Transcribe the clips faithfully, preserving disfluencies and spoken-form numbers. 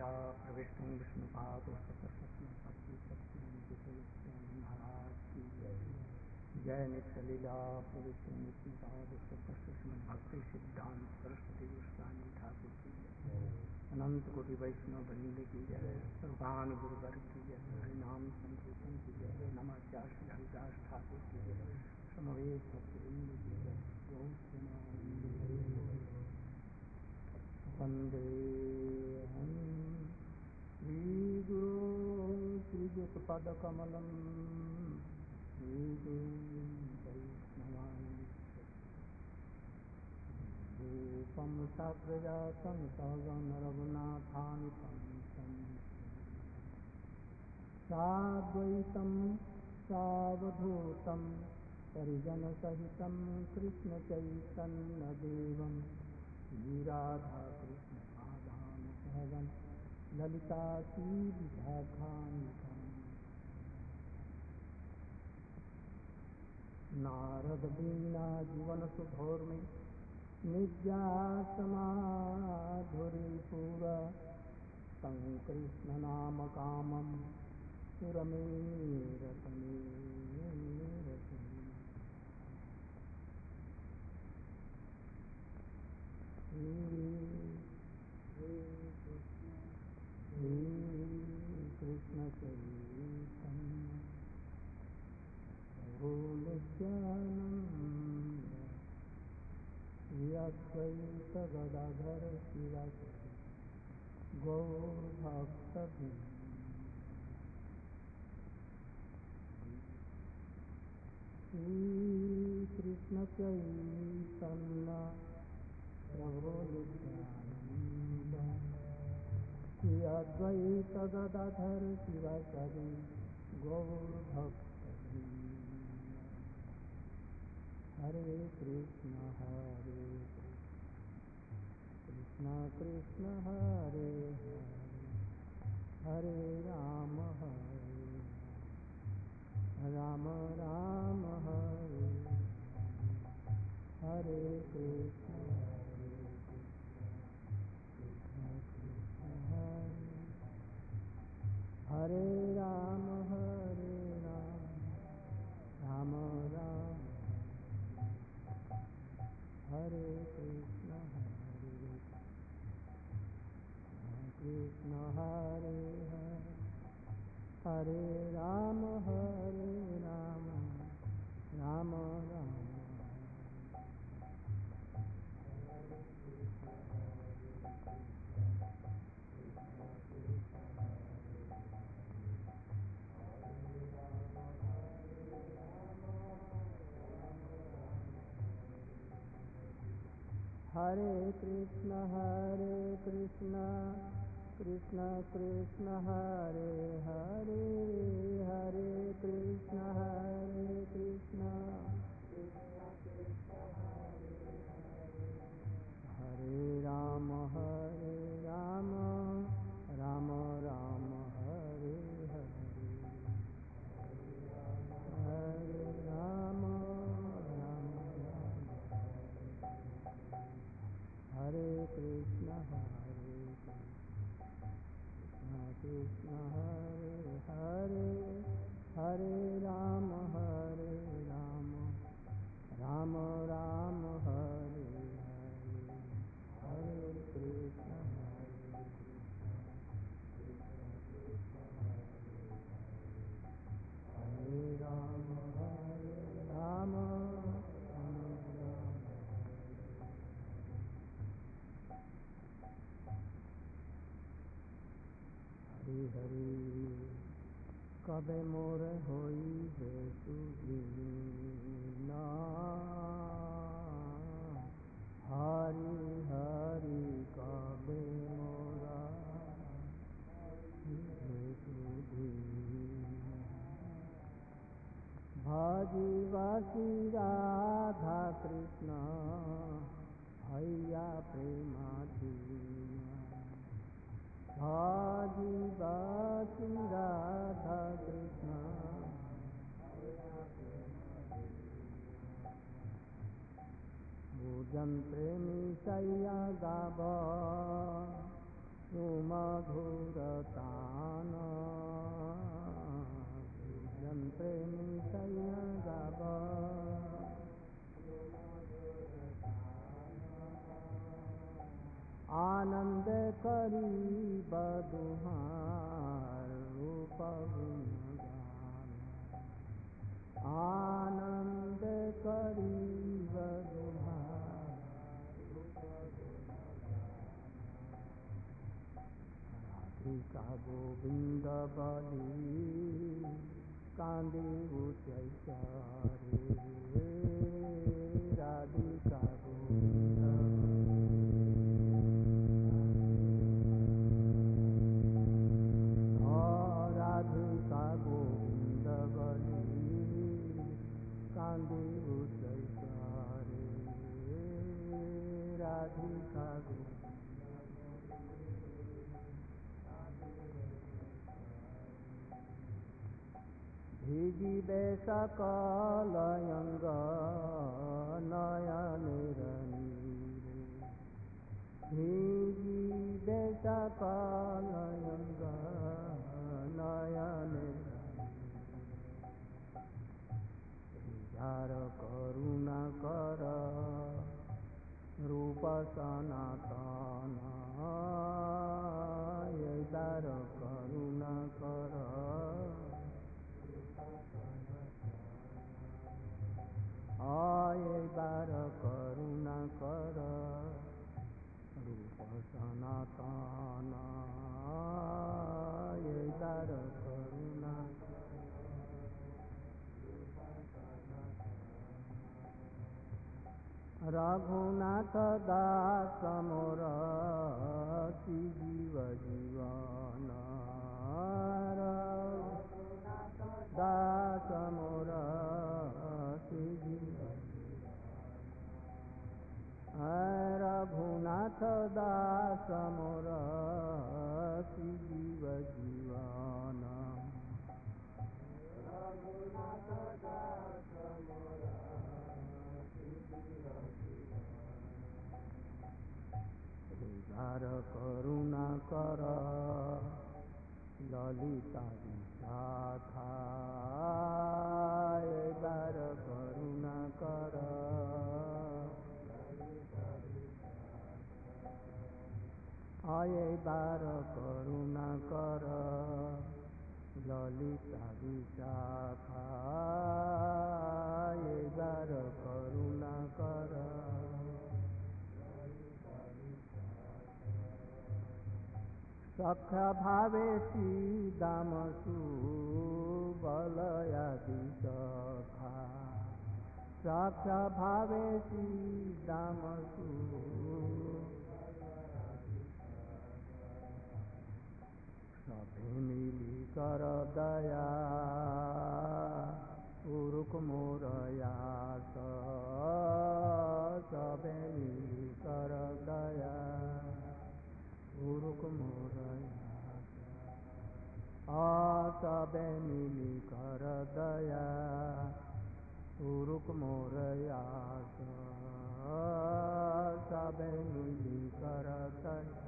प्रविष्टुं विष्णुपादोषप्रशस्ति महाराज की जय। नित्यलीला प्रविष्टुं विष्णुपादोषप्रशस्ति भक्ति सिद्धांत सरस्वती गोस्वामी ठाकुर की जय। अनंत कोटि वैष्णव वृंद की जय। सर्वान गुरुवर की जय। हरिनाम संकीर्तन की जय। नमाचार्य श्री हरिदास ठाकुर की जय। समवेत भक्तवृंद की जय। वंदेहं श्रीगुरो श्रीयुतपदकमलं श्रीगुरुं वैष्णवांश्च रूपं साग्रजातं सहगं रघुनाथान्वितं तं साद्वैतं सावधूतं परिजनसहितं कृष्णचैतन्यदेवं श्रीराधा कृष्ण पादान सहगं ललिता श्रीविशाखान्वितं नारद वीणा जीवन सुधोर्मि नित्यासमाधुरीपुर संकृष्ण नाम कामं सुरमेरतमेरतमे Hare Krishna Chaitanya Prabhu Nityananda Shri Advaita Gadadhara Shivasari Gaur Bhakta Shri Krishna Chaitanya Prabhu Nityananda Shri Advaita Gadadhara Shivasari Gaur Bhakta Vrinda. Hare Krishna Hare Krishna Krishna Hare Hare Hare Rama Hare Rama Rama Hare Hare Krishna Hare Rama Hare Rama Rama Rama Hare Krishna Hare Krishna Hare Hare Hare Rama Hare Rama Rama Rama Hare Krishna Hare Krishna Krishna Krishna Hare Hare Hare Krishna Hare Krishna Krishna Krishna Hare Hare Hare Rama Hare Rama Rama Rama Hare Hare Hare Rama Hare Krishna Hare Krishna Krishna Hare Hare Hare Rama Hare Rama Rama Rama Hare Hare Hare Krishna Hare Krishna Krishna Krishna Hare Rama Hare Rama Hare Hare Kabe more hoi he sudhina Hari Hari Kabe mora he sudhina Bhaji Vasi Radha Krishna Haya Premadhina Bhaji Vasi Radha Krishna Bhujan Premi Saya Gaba सुमधुरतान प्रेमी गाव आनंद करी बदुहार रूप गुण गान आनंद करी बदुहार राधिका गोविंद बली कांदी उच्चारे राधिका गोविंद राधिका गोविंद बली कांदी उच्चारे राधिका भिजिबे सकलयंग नयनेर नीरे भिजिबे सकलयंग नयनेर श्रीधार करुणा कर रूप सनातन श्रीधार करुणा कर आये बार करुणा कर रूप सनातन आये बार करुणा रघुनाथ दास मोर जीव जीवन दास मोर रघुनाथ दास मोर जीव जीवन रघुनाथ दास मोर श्रीधार करुणा कर ललिता विशाखा श्रीधार करुणा कर आये बार करुणा कर ललिता विशाखा आये बार करुणा कर सख्य भावे दामसु बलयादि सखा सख्य भावे दामसु सभे मिली कर दया पुरुष मोरयास सभे मिली कर दया पुरुष मोरयास सभे मिली कर दया पुरुष मोरयास सभे मिली कर दया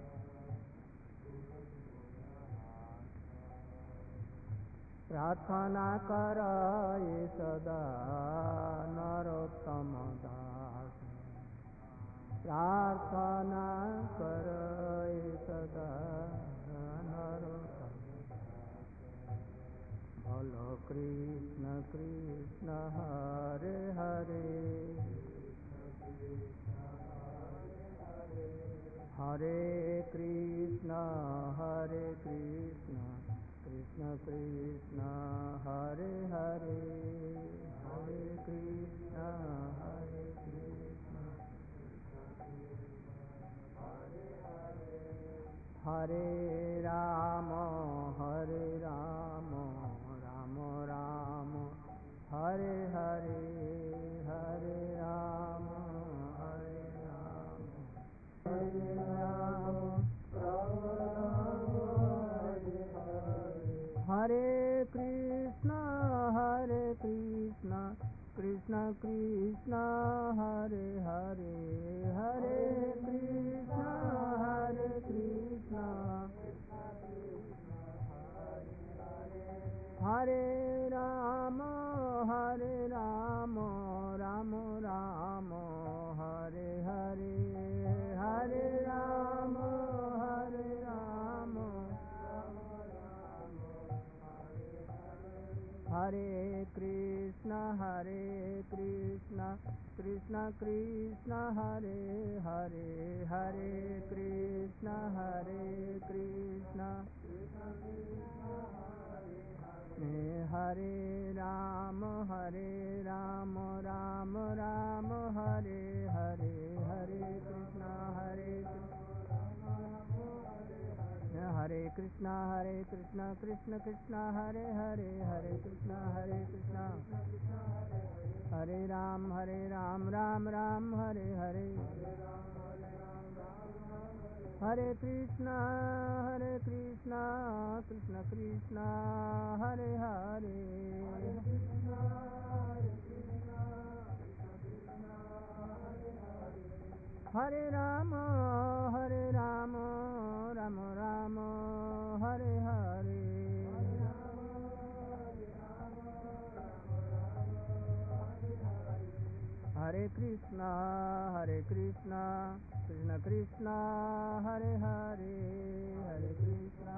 प्रार्थना कर सदा नरोत्तम दास प्रार्थना कर सदा नरोत्तम बोलो कृष्ण कृष्ण हरे हरे हरे कृष्ण हरे कृष्ण कृष्ण कृष्ण हरे हरे हरे कृष्ण हरे कृष्ण हरे राम हरे राम राम राम हरे हरे हरे राम हरे राम हरे राम राम राम हरे कृष्ण हरे कृष्ण कृष्ण कृष्ण हरे हरे हरे कृष्ण हरे Krishna Krishna, Hare Rama, Hare Rama, Rama Rama, Hare Hare, Hare Rama, Hare Rama, Hare Krishna, Hare Krishna, Krishna Krishna, Hare Hare, Hare Krishna, Hare Krishna, Hare Rama, Hare Rama, Rama Rama, Hare Hare, Hare Krishna, Hare Hare Krishna, Hare Krishna, Krishna Krishna, Hare Hare, Hare Krishna, Hare Krishna, Hare Ram, Hare Ram, Ram Ram, Hare Hare, Hare Krishna, Hare Krishna, Krishna Krishna, Hare Hare, Hare Rama, Hare Rama, Rama Rama, Hare Hare, Hare Krishna, Hare Krishna, Krishna Krishna, Hare Hare, Hare Krishna,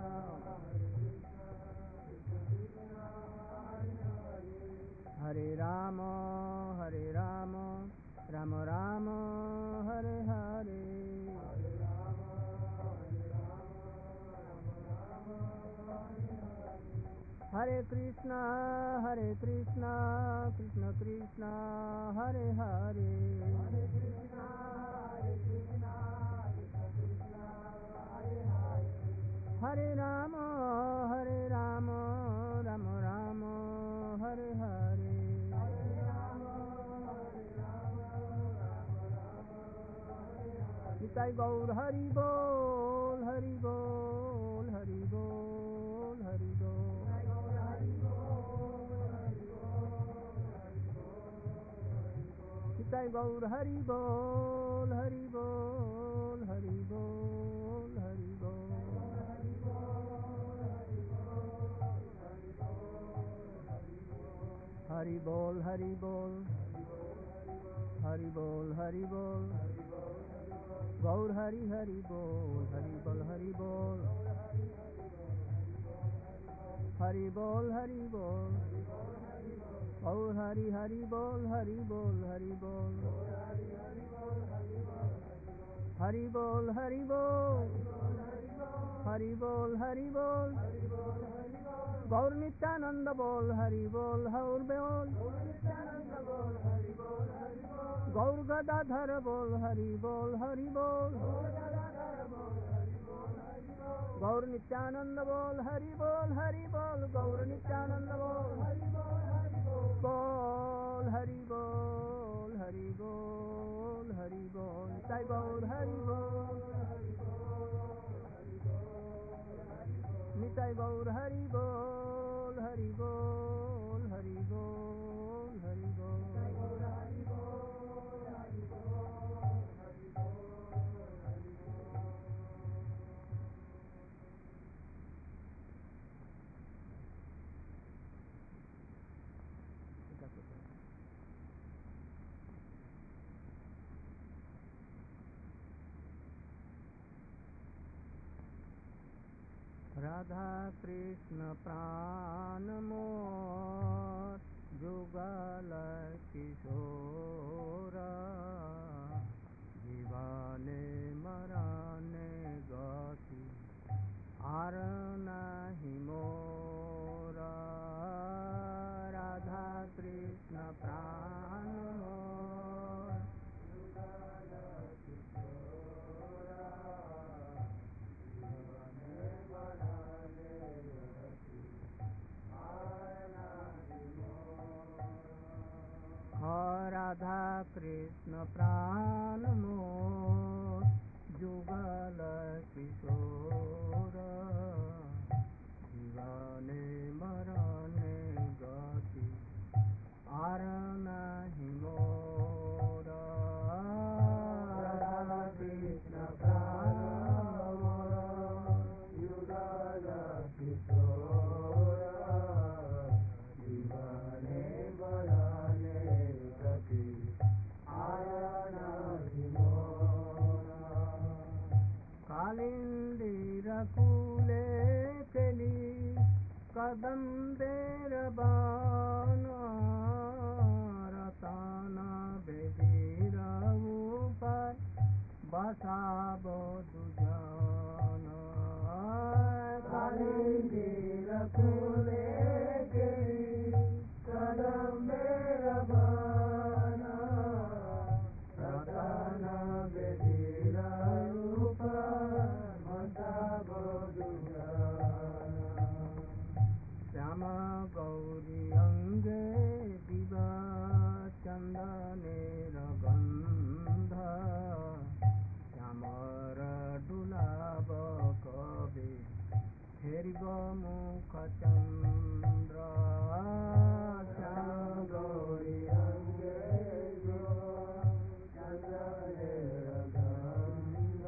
Hare Rama, Hare Rama, Rama Rama, Hare Hare, Hare Krishna, Hare Krishna, Krishna Krishna, Hare Hare, Hare Rama, Hare Rama, Rama Rama, Hare Hare, Nitai Gaur Hari Bol, Hari Bol, Hari Bol, Hari Bol, Nitai Gaur Hari Bol, Hari Bol, Hari Bol, Hari Bol, Hari Bol, Hari Bol, Hari Bol, Hari Bol, Gaur Hari Hari Bol, Hari Bol, Hari Bol, Hari Bol, Hari Bol, Gaur Hari Hari Bol, Hari Bol, Hari Bol, Hari Bol, Hari Bol, Hari Bol, Hari Bol, Gaur Nityananda Bol, Hari Bol, Gaur Bol, Gaur Gadadhar Bol, Hari Bol, Hari Bol, Gaur Nityananda Bol, Hari Bol, Hari Bol, Gaur Nityananda Bol, Bol, Hari Bol, Hari Bol, Hari Bol, Nitai Gaur Hari Bol, Nitai Gaur Hari Bol, Hari Bol, Hari Bol, Hari Bol, Radha Krishna प्राण मोर जुगल किशोरा, जीवाने मराने गति are नाही मोरा, राधा कृष्ण प्राण मोर जुगल किशोरा, राधा कृष्ण प्राण मोर जुगल किशोर, जीवाने मरने गति are नाही मोर, राधा कृष्ण प्राण मोर कूले केली कदम बेरबान रतन बेदीर ऊपर बसाब दुजान कालीर कूले केली कदम बेरबान रतन बेदीर ऊपर बसाब दुजान श्याम गौरी अंगे दिवा चंदनेर गंध श्यामर डुलाब कबे फेरिब मुख चंद्र श्याम गौरी अंगे दिवा चंदनेर गंध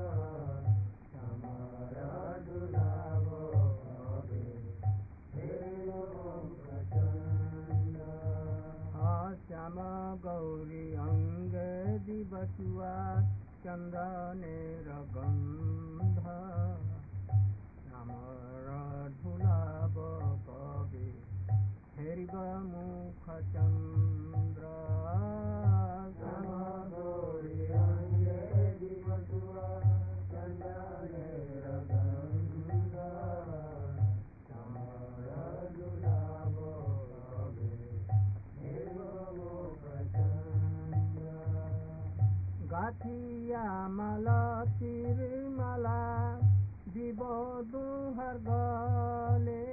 श्यामर डुलाब कबे श्याम गौरी अंग दिवसुआ चंदनेर गंध श्यामर ढुलाब कबे फेरिब मुख चंद्र श्याम गौरी अंग दिवसुआ चंदनेर गंध गाठिया माला तिरमाला दिब दुहर गले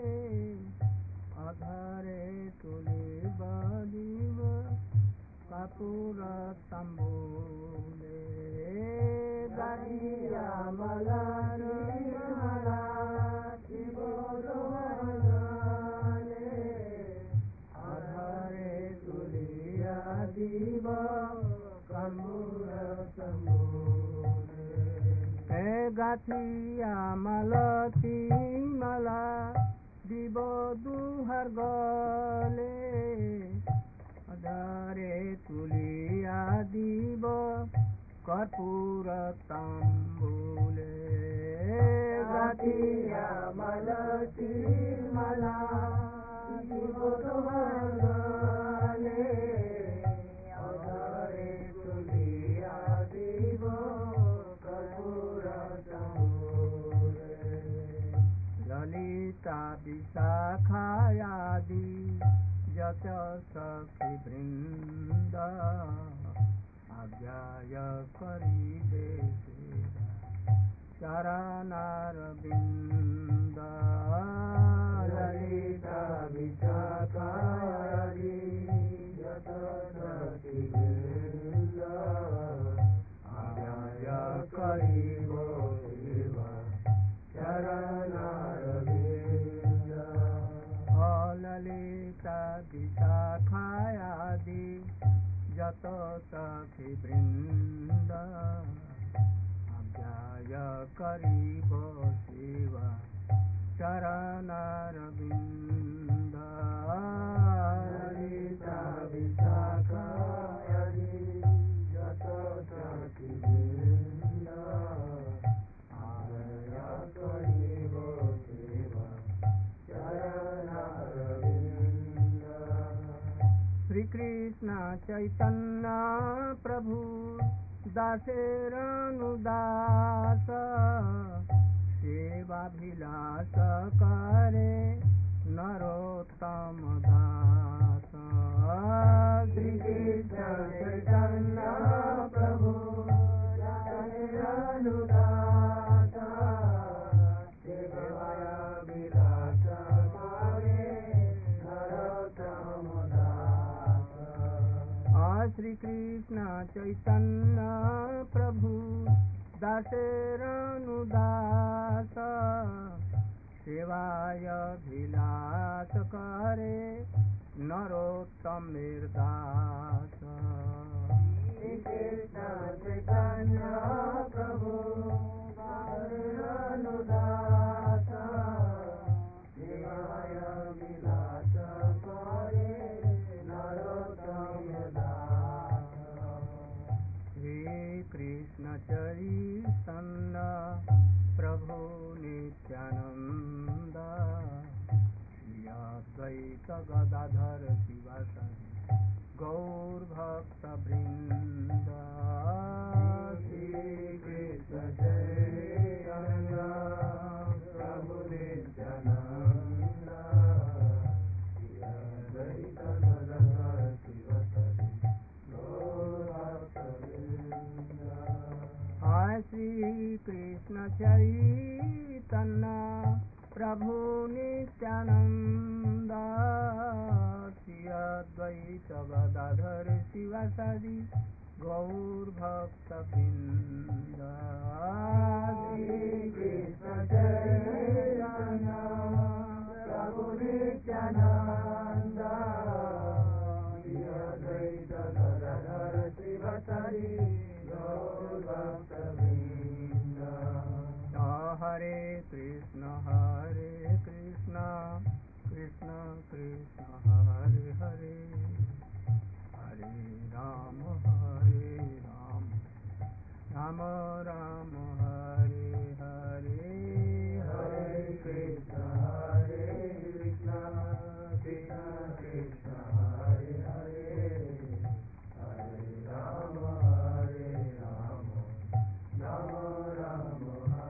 अधरे तुले बलिब कपूर तंबूले गाठिया माला तिरमाला दिब दुहर गले अधरे तुलिया दिब हे गाठिया मालती माला दिब दुहर गले अधरे तुलिया दिब कर्पूर तांबूले गाठिया मालती माला दिब दुहर गले ललिता विशाखायादि जत सखी वृंद आज्ञाय करिबे चरणारविंद ललिता विशाखायादि जत सखी वृंद आज्ञाय करिबो सेवा चरणारविंद ललिता विशाखायादि जत सखी वृंद आज्ञाय करिब सेवा चरणारविंद ललिता विशाखायादि जत सखी वृंद आज्ञाय करिब सेवा चरणारविंद श्री कृष्ण चैतन्य प्रभु दासेरनुदास सेवाभिलाष करे नरोत्तम दास श्री कृष्ण चैतन्य प्रभु दासेरनुदास सेवाभिलाष करे नरोत्तम दास श्री कृष्ण चैतन्य प्रभु दासेरनुदास सेवाय भिलाष करे नरोत्तम दास श्री कृष्ण चैतन्य प्रभु दासेरनुदास सेवाय भिलाष करे नरोत्तम दास श्री कृष्ण चैतन्य प्रभु शिवासादि गौरभक्तवृन्द श्री कृष्ण चैतन्य प्रभु नित्यानन्द श्री अद्वैत गदाधर शिवासादि गौरभक्तवृन्द। हाय श्री कृष्ण चैतन्य प्रभु नित्यानंद श्री अद्वैत गदाधर शिवासादि गौरभक्तवृन्द। श्री कृष्ण चैतन्य प्रभु नित्यानंद श्री अद्वैत गदाधर शिवासादि गौरभक्तवृन्द। हरे कृष्ण हरे कृष्ण कृष्ण कृष्ण हरे हरे हरे राम हरे राम राम राम हरे हरे हरे कृष्ण हरे कृष्ण कृष्ण कृष्ण हरे हरे हरे राम हरे राम राम राम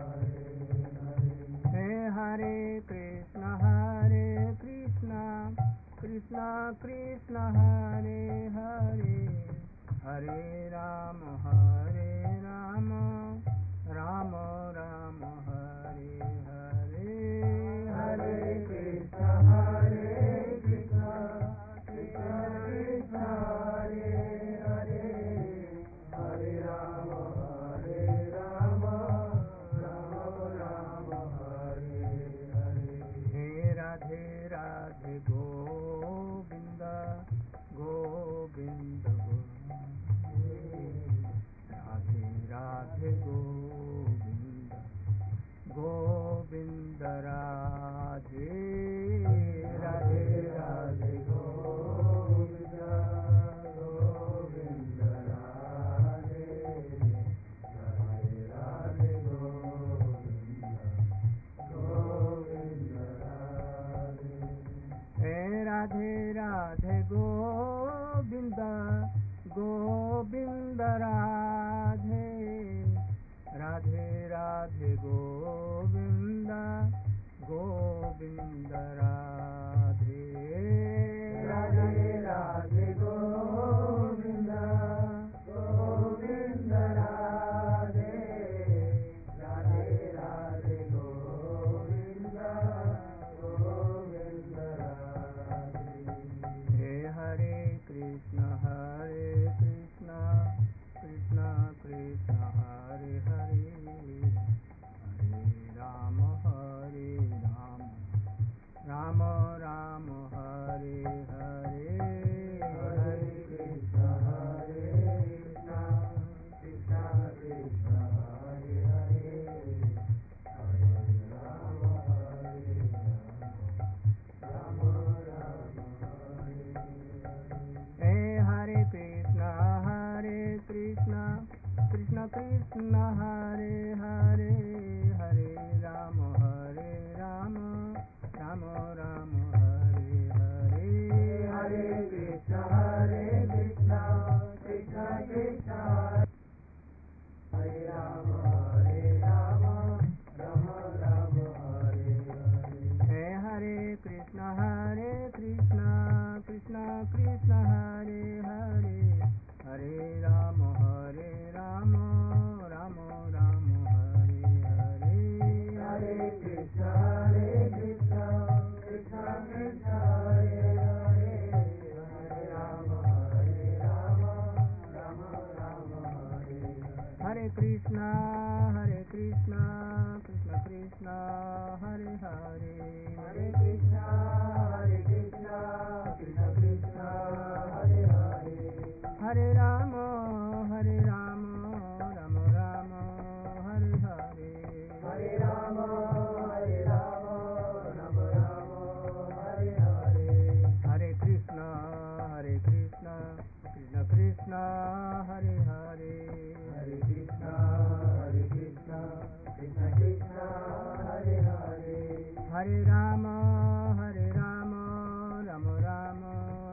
हरे कृष्ण हरे कृष्ण कृष्ण कृष्ण हरे हरे हरे राम हरे राम राम राम हरे हरे हरे कृष्ण हरे कृष्ण कृष्ण कृष्ण हरे हरे हरे राम हरे राम राम राम हरे राधे राधे गोविंद गोविंद राधे राधे गोविंद गोविंद राधे राधे राधे गोविंद गोविंद राधे राधे राधे गोविंद गोविंद राधे राधे गोविंद गोविंद राधे राधे राधे गोविंद गोविंद राधे राधे राधे गोविंद गोविंद राधे राधे राधे गोविंद गोविंद हरे कृष्ण हरे कृष्ण कृष्ण कृष्ण हरे हरे हरे राम हरे राम राम राम हरे हरे हरे कृष्ण हरे कृष्ण कृष्ण कृष्ण हरे हरे हरे राम हरे राम राम हरे कृष्ण हरे कृष्ण कृष्ण कृष्ण हरे हरे हरे राम हरे राम राम राम हरे हरे हरे कृष्ण हरे कृष्ण कृष्ण कृष्ण हरे राम हरे राम राम राम हरे हरे हरे कृष्ण हरे कृष्ण कृष्ण कृष्ण हरे हरे हरे राम हरे राम राम राम हरे हरे हरे कृष्ण हरे कृष्ण कृष्ण कृष्ण हरे हरे हरे राम हरे राम राम राम हरे हरे कृष्ण हरे कृष्ण कृष्ण कृष्ण हरे हरे हरे कृष्ण हरे कृष्ण कृष्ण कृष्ण हरे हरे हरे राम हरे राम राम राम हरे हरे हरे राम हरे राम राम राम हरे हरे हरे कृष्ण हरे कृष्ण कृष्ण कृष्ण हरे हरे हरे कृष्ण हरे कृष्ण कृष्ण कृष्ण हरे हरे हरे राम हरे Ram Ram Ram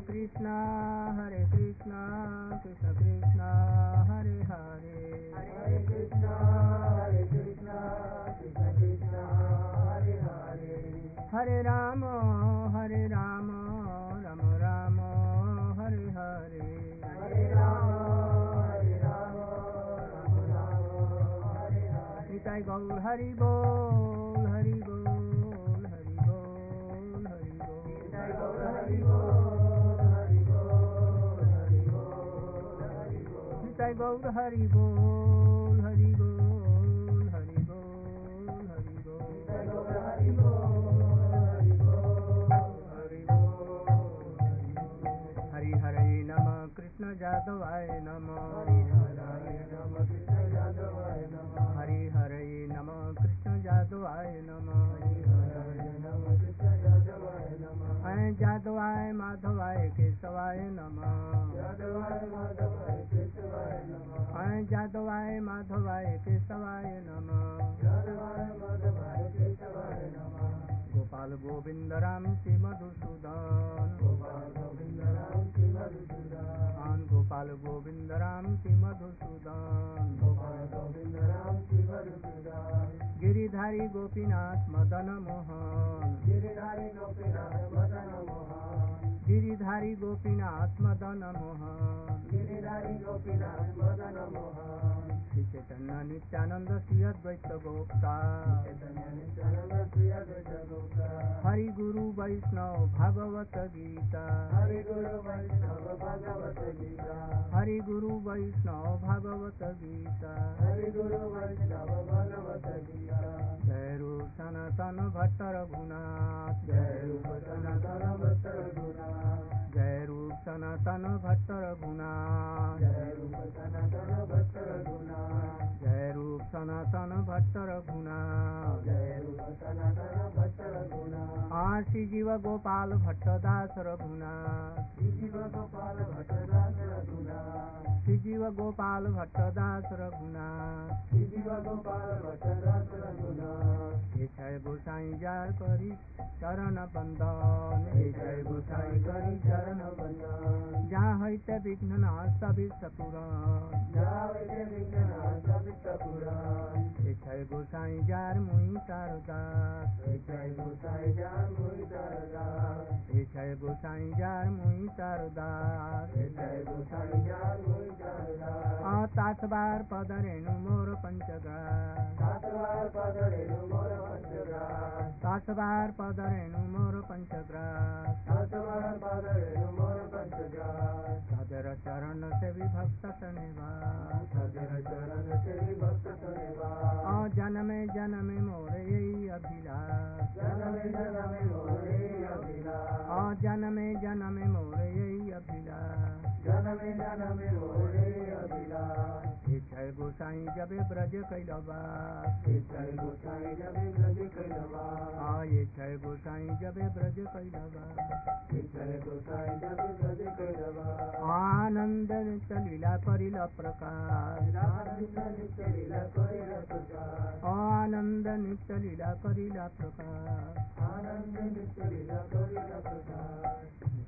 Krishna, Hare Krishna, Krishna Krishna, Hare Hare, Hare Krishna, Hare Krishna, Krishna Krishna, Hare Hare, Hare Rama, Hare Rama, Rama Rama, Hare Hare, Hare Rama, Hare Rama, Rama Rama, Hare Hare. Nitai Gaur Hari Bol, Hari Bol, Hari Bol, Hari Bol. Nitai Gaur Hari Bol, Hari Bol, Hari Bol, Hari Bol. Nitai Gaur Hari Bol, Hari Bol, Hari Bol, Hari Bol. Nitai Gaur Hari Bol, Hari Bol, Hari Bol, Hari Bol. Hari Hare Namah Krishna Jadavaya Namah. Hari Hare Namah Krishna Jadavaya Namah. Hari Hare Namah Krishna Jadavaya Namah. Hari Hare Namah Krishna Jadavaya Namah. Ay Jadavaya Madhavaya Kesavaya Namah. Jadavaya Madhavaya Kesavaya Namah. Ay Jadavaya Madhavaya Kesavaya Namah. Jadavaya Madhavaya Kesavaya Namah. Gopal Govinda Ram Shri Madhusudan. Gopal Govinda Ram Shri Madhusudan. Gopal Govinda Ram Shri Madhusudan. Gopal Govinda Ram Shri Madhusudan. Giridhari Gopinath Madana Mohan. Giridhari Gopinath Madana Mohan. Giridhari Gopinath Madana Mohan. Giridhari Gopinath Madana Mohan. Shri Chaitanya Nityananda Shri Advaita Gopta. Chaitanya Nityananda Shri Advaita Gopta. Hari Guru Vaishnava Bhagavata Gita. Hari Guru Vaishnava Bhagavata Gita. Hari Guru Vaishnava Bhagavata Gita. Hari Guru Vaishnava Bhagavata Gita. Jai Rup Sanatana Bhatta Raghunath. Jai Rup Sanatana Bhatta Raghunath. Jai Rup Sanatana Bhatta Raghunath. Jai Rup Sanatana Bhatta Raghunath. Jai Rup Sanatana Bhatta Raghunath. Jai Rup Sanatana Bhatta Raghunath. Ah Shri Jiva Gopal Bhatta Das Raghunath. Shri Jiva Gopal Bhatta Das Raghunath. Shri Jiva Gopal Bhatta Das Raghunath. Shri Jiva Gopal Bhatta Das Raghunath. He Jai Gosai Jar Kari Charana Bandhan. He Jai Gosai Kari Charana Bandhan. Jahite Vigna Nasta Visapuran. Jahite Vigna Nasta Visapuran. He Jai Gosai Jar Mui Tardas. He Jai Gosai Jar Mui Tardas. He Jai Gosai Jar Mui Tardas. He Jai Gosai Jar Mui Tardas. Ah Tatvar Padarenu Mor Panchagas. Tatvar Padarenu Mor Panchagas. Tatvar Padarenu Mor Panchagas. Tatvar Padarenu Mor Panchagas. Sadara Charana Se Vibhakta Saneva. Sadara Charana Se Vibhakta Saneva. Ah Janame Janame More Yei Abhilash. Janame Janame More Yei Abhilash. Ah Janame Janame More Yei Abhilash. Janame Janame More Yei Abhilash. He Jai Gosai Jabe Braj Kailabas. He Jai Gosai Jabe Braj Kailabas. Ah He Jai Gosai Jabe Braj Kailabas. He Jai Gosai Jabe Braj Kailabas. Ananda Nitya Leela Karila Prakash. Ananda Nitya Leela Karila Prakash. Ananda Nitya Leela Karila Prakash. Ananda Nitya Leela Karila Prakash.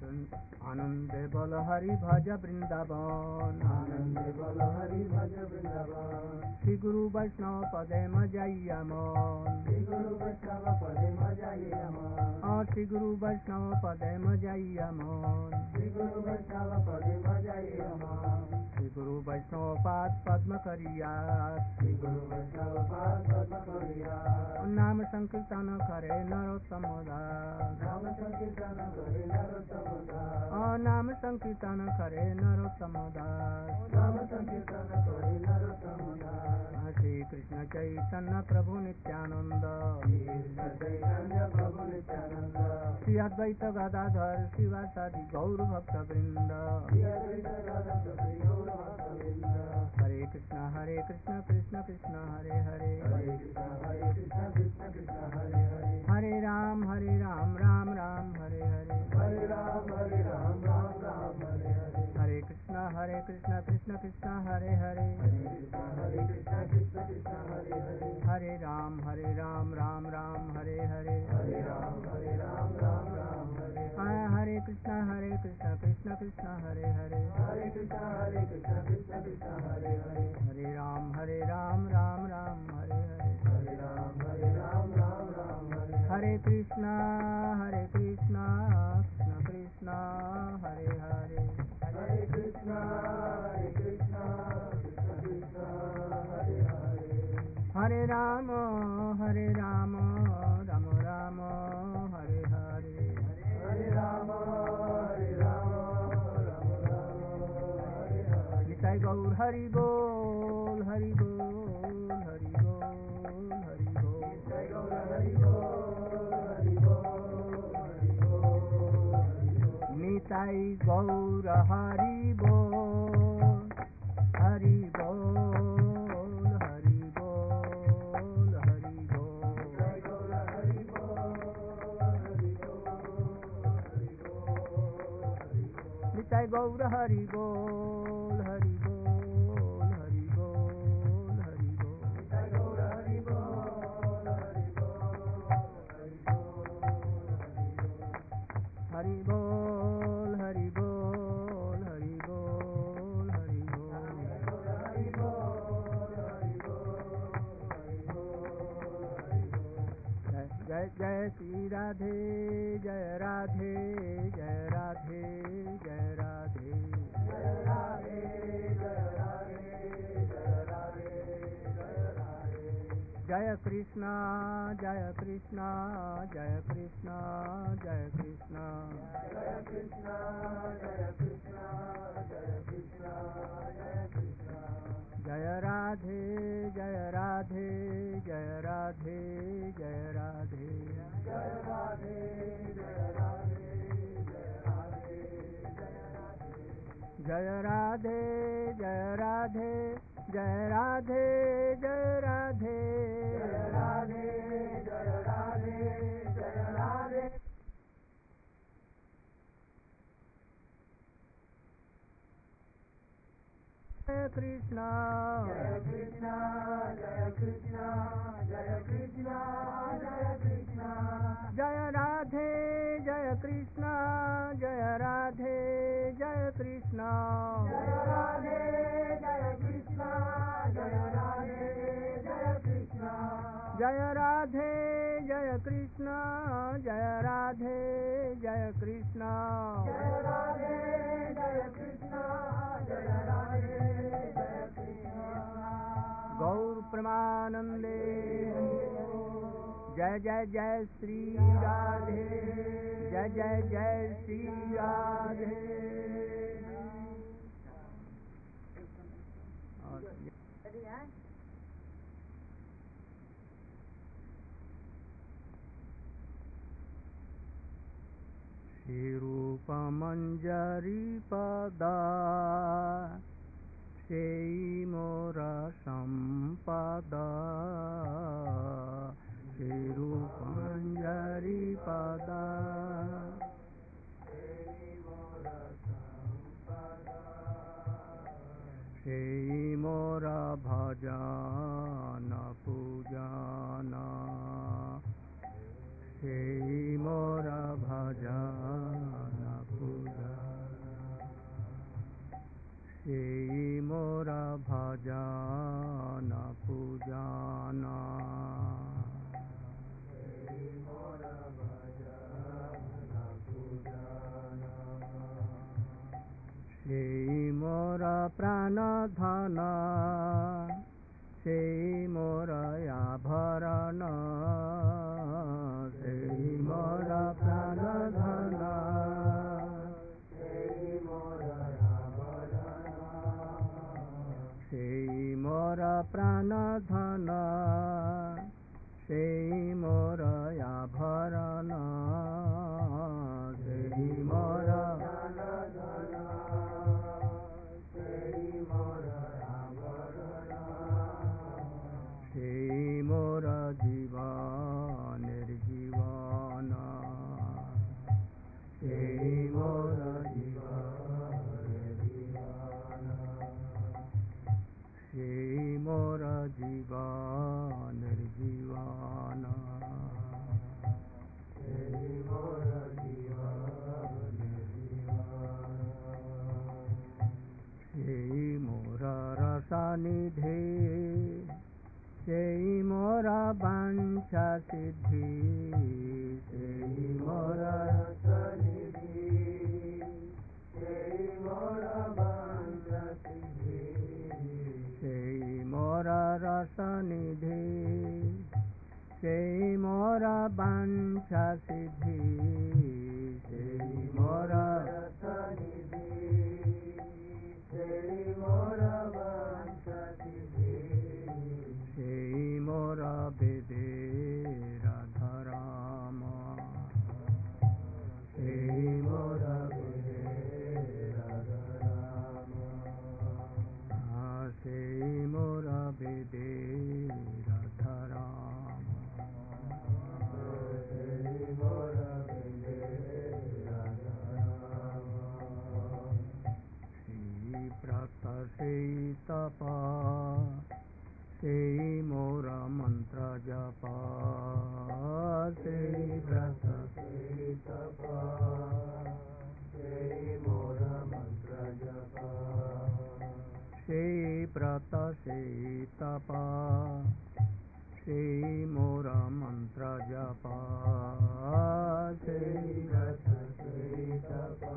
Anande Bala Hari Bhaja Vrindavan. Anande Bala Hari Bhaja Vrindavan. Shri Guru Vaishnava Pade Majayaman. Shri Guru Vaishnava Pade Majayaman. Ah Shri Guru Vaishnava Pade Majayaman. Shri Guru Vaishnava Pade Majayaman. Shri Guru Vaishnava Pad Padma Kariyat. Shri Guru Vaishnava Pad Padma Kariyat. Nam Sankirtana Kare Narottama Das. Nam Sankirtana Kare Narottama Das. Ah Nam Sankirtana Kare Narottama Das. Nam Sankirtana Kare Narottama Das. Shri Krishna Chaitanya Prabhu Nityananda. Shri Krishna Chaitanya Prabhu Nityananda. Shri Advaita Gadadhar Shivasadi Gaur Bhakta Vrinda. Shri Advaita Gadadhar Shri Gaur Bhakta Vrinda. Hare Krishna Hare Krishna Krishna Krishna Hare Hare. Hare Krishna Hare Krishna Krishna Krishna Hare Hare. Hare Ram Hare Ram Ram Ram Hare Hare. Hare Ram Hare Ram Ram Ram Hare Hare. Hare Krishna Hare Krishna Krishna Krishna Hare Hare. Hare Krishna Hare Krishna Krishna Krishna हरे राम हरे राम राम राम हरे हरे हरे राम हरे राम राम राम हरे हरे हरे कृष्णा हरे कृष्णा कृष्णा कृष्णा हरे हरे हरे कृष्णा हरे कृष्णा कृष्णा कृष्णा हरे हरे हरे राम हरे राम राम राम हरे हरे हरे राम हरे राम राम राम हरे हरे कृष्णा हरे कृष्णा कृष्णा कृष्णा हरे हरे हरे कृष्णा हरे कृष्णा कृष्णा कृष्णा हरे हरे हरे राम हरे राम राम राम हरे हरे हरे राम हरे राम राम राम हरे हरे निताई गौर हरि बोल हरि बोल हरि बोल हरि बोल निताई गौर हरि बोल हरि बोल हरि बोल निताई गौर हरि बोल हरि बोल हरि बोल हरि बोल निताई गौर हरि बोल हरि बोल हरि बोल हरि बोल निताई गौर हरि बोल हरि बोल हरि बोल हरि बोल निताई गौर हरि बोल हरि बोल हरि बोल हरि बोल हरि बोल हरि बोल हरि बोल जय जय श्री राधे जय राधे जय राधे जय राधे जय राधे जय राधे जय राधे जय राधे जय कृष्णा जय कृष्णा जय कृष्णा जय कृष्णा जय कृष्णा जय कृष्णा जय कृष्णा जय कृष्णा जय राधे जय राधे जय राधे जय राधे जय राधे जय राधे जय राधे जय राधे जय राधे जय राधे जय राधे जय राधे जय राधे जय राधे जय कृष्णा जय कृष्णा जय कृष्णा जय कृष्णा जय कृष्णा जय राधे जय कृष्णा जय राधे जय कृष्णा जय राधे जय कृष्णा जय राधे जय कृष्णा जय राधे जय कृष्णा जय राधे जय कृष्णा जय राधे जय कृष्णा जय राधे जय कृष्णा गौर प्रेमानंदे जय जय जय श्री राधे जय जय जय श्री राधे श्री रूप मंजरी पदा सेई मोरा संपदा श्री रूप मंजरी पदा सेई मोरा संपदा सेई मोरा भजन पूजन सेई मोरा भजन पूजन सेई मोरा भजन पूजन सेई मोरा भजन पूजन सेई मोरा प्राण धन सेई मोरा आभरण सेई मोरा प्राण धन सेई मोरा आभरण सेई मोरा प्राण धन सेई मोरा आभरण सेई मोरा प्राण धन सेई मोरा आभरण सेई मोरा जीवन निर्जीवन सेई मोरा जीवन निर्जीवन सेई मोरा जीवन बांछा सिद्धि सेई मोरा रसनिधि सेई मोरा बांछा सिद्धि सेई मोरा रसनिधि सेई मोरा बांछा सिद्धि सेई मोरा रसनिधि सेई मोरा बांछा सिद्धि सेई मोरा बेदेरा धराम सेई मोरा बेदेरा धराम सेई मोरा बेदेरा धराम सेई मोरा बेदेरा धराम सेई व्रत सेई तपा सेई मोरा मंत्र जपा सेई व्रत सेई तपा सेई मोरा मंत्र जपा सेई व्रत सेई तपा सेई मोरा मंत्र जपा सेई व्रत सेई तपा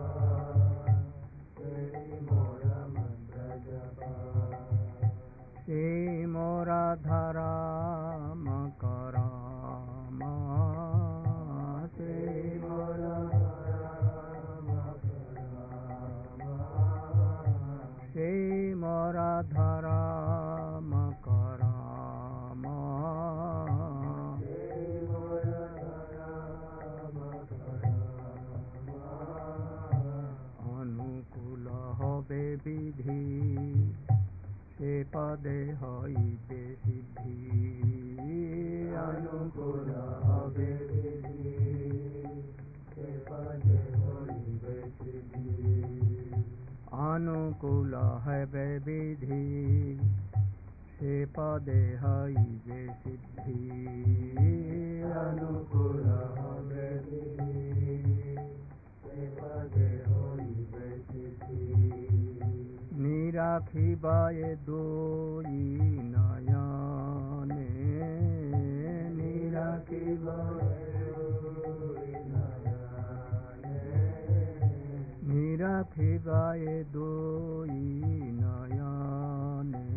सेई मोरा मंत्र जपा सेई मोरा धराम कराम सेई मोरा धराम कराम सेई मोरा धराम कराम सेई मोरा धराम कराम अनुकूल हबे विधि से पदे हईबे सिद्धि अनुकूल हबे विधि से पदे हईबे सिद्धि अनुकूल हबे विधि से पदे हईबे सिद्धि अनुकूल हबे विधि से पदे हईबे सिद्धि निराखिबाए दोई नयने निराखिबाए दोई नयने निराखिबाए दोई नयने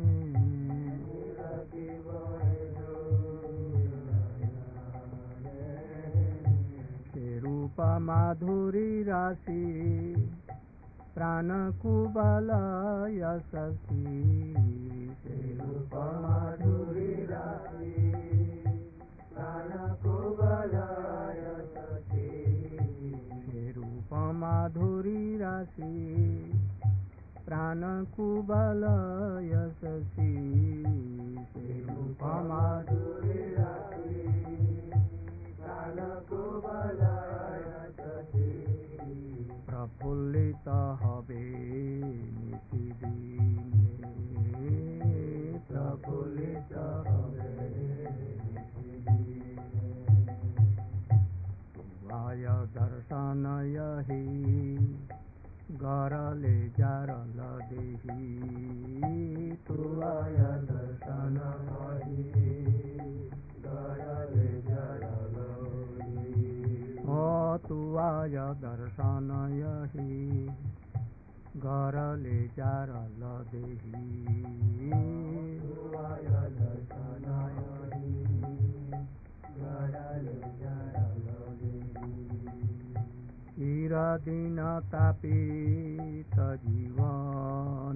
निराखिबाए दोई नयने से रूपा माधुरी राशि प्राण कुबलय शशि से रूप माधुरी राशि प्राण कुबलय शशि से रूप माधुरी राशि प्राण कुबलय शशि से रूप माधुरी राशि प्राण कुबलय शशि प्रफुल्लित हबे निशिदिने प्रफुल्लित हबे निशिदिने तुआय दर्शन यहि गरले जारल देहि तुआय दर्शन यहि गरले जारल ओ तुआय दर्शन यहि गरले जारल देहि तुआय दर्शन यहि गरले जारल देहि चिरदिन तापित जीवन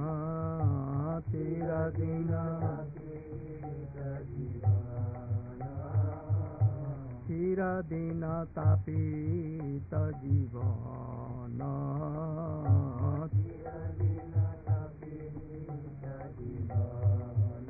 चिरदिन तापित जीवन चिरदिन तापित जीवन चिरदिन तापित जीवन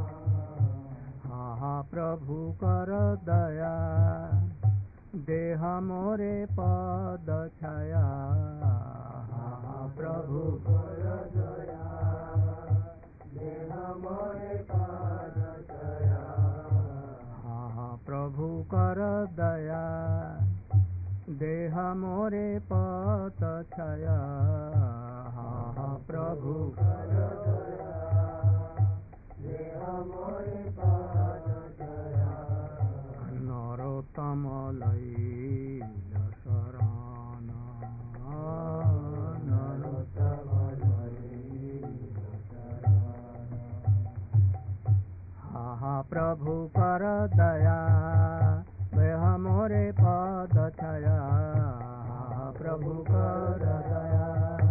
हा प्रभु कर दया देह मोरे पद छाया हा प्रभु कर दया देह मोरे पद छाया हा प्रभु कर दया देह मोरे पद छाया हा प्रभु कर दया देह मोरे पद छाया दया वह मोरे पद छाया प्रभु कर दया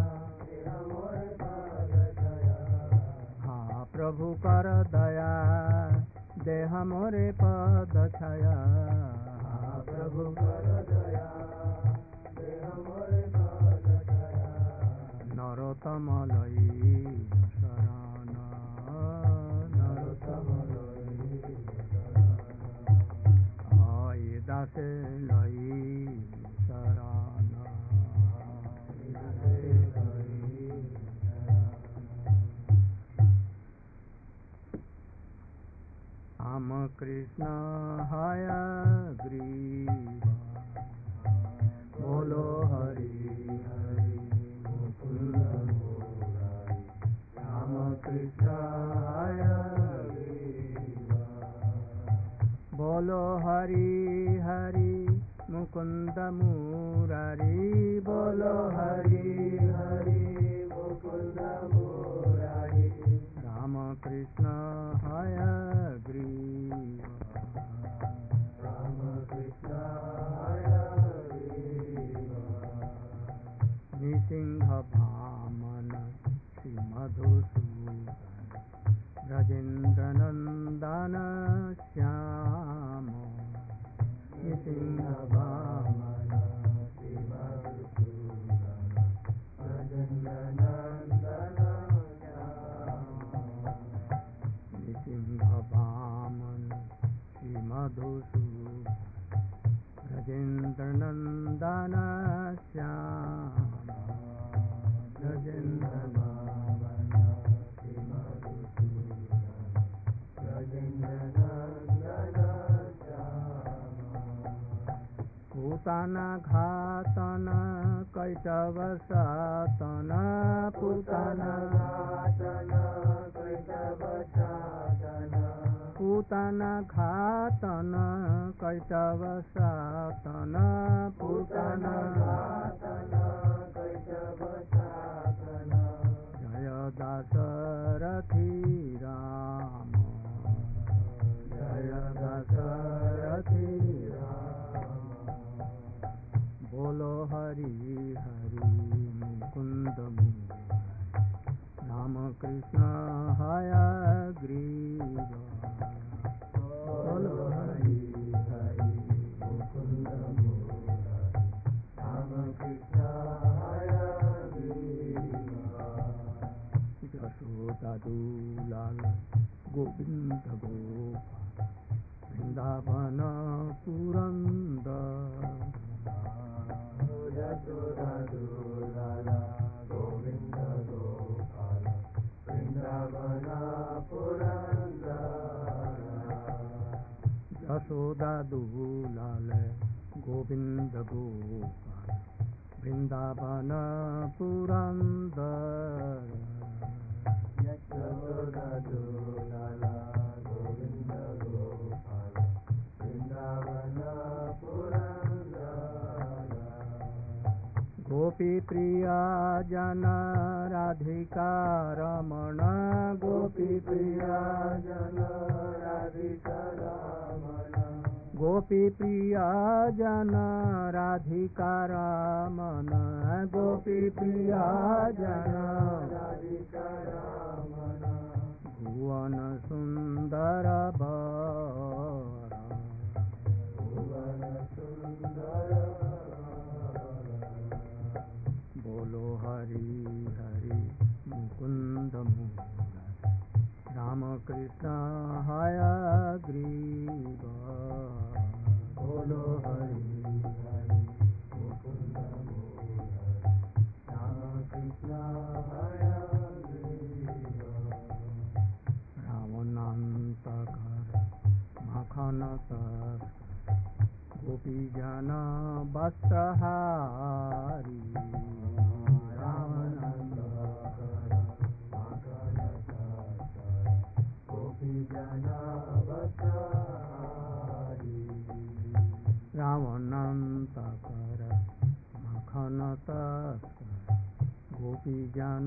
हाँ प्रभु कर दया देह मोरे पद छाया प्रभु कर दया देह मोरे पद छाया नरोत्तम लई शरण नरोत्तम लई हय दासे लई शरण राम कृष्ण हय ग्रीव बोलो हरि हरि मुकुंद मुरारी राम कृष्ण हय ग्रीव बोलो हरि हरि मुकुंद मुरारी बोलो हरि हरि मुकुंद मुरारी राम कृष्ण हय ग्रीव राम कृष्ण हय ग्रीव नृसिंह वामन श्री मधुसूदन ब्रजेन्द्र नंदन श्याम नृसिंह वामन श्री मधुसूदन ब्रजेन्द्र नंदन नृसिंह वामन श्री मधुसूदन ब्रजेन्द्र नंदन श्याम ब्रजेन्द्र वामन श्री मधुसूदन ब्रजेन्द्र नंदन श्याम पूतना घातन कैटव सातन पूतना घातन कैटव सातन पूतना घातन कैटव सातन पूतना घातन कैटव सातन जय दाशरथी राम जय दाशरथी राम बोलो हरि हरि मुकुंद मुरारी राम कृष्ण हय ग्रीव बोलो हरि हरि मुकुंद मुरारी राम कृष्ण हय ग्रीव यशोदा दुलाल गोविंद गोपाल वृंदावन पुरंदर यशोदा दुलाल गोविंद गोपाल वृंदावन पुरंदर यशोदा दुलाल गोविंद गोपाल वृंदावन पुरंदर यशोदा दुलाल गोविंद गोपाल वृंदावन पुरंदर गोपी प्रिया जन राधिका रमण गोपी प्रिया जन राधिका रमण गोपी प्रिया जन राधिका रमण गोपी प्रिया जन राधिका रमण भुवन सुंदर वर भुवन सुंदर बोलो हरि हरि मुकुंद मुरारी राम कृष्ण हय ग्रीव बोलो हरि हरि मुकुंद मुरारी राम कृष्ण हय ग्रीव रावणान्तकर माखन गोपी जन वस्त्रहारी रावणान्तकर माखन गोपी जन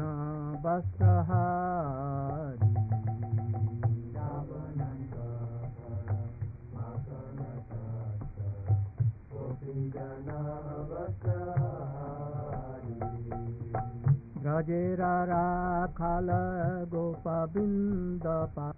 वस्त्रहारी रावणान्तकर गजेरा राखाल गोपबिन्द पा